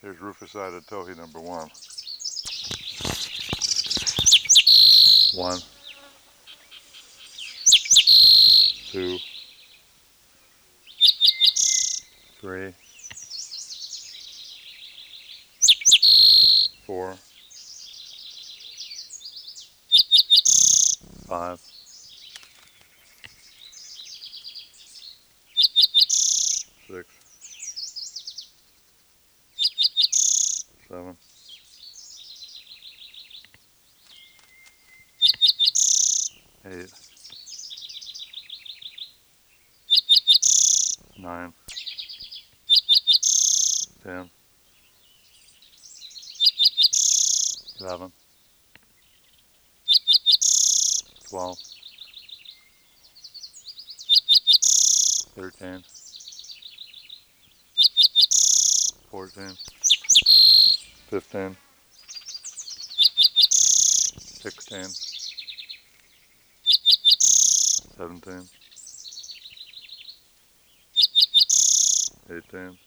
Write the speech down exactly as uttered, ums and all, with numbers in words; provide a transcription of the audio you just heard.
Here's Rufus-sided towhee number one. One, two, three, four, five, six, seven, eight, nine, ten, eleven, twelve, thirteen, fourteen, fifteen, sixteen, seventeen, eighteen,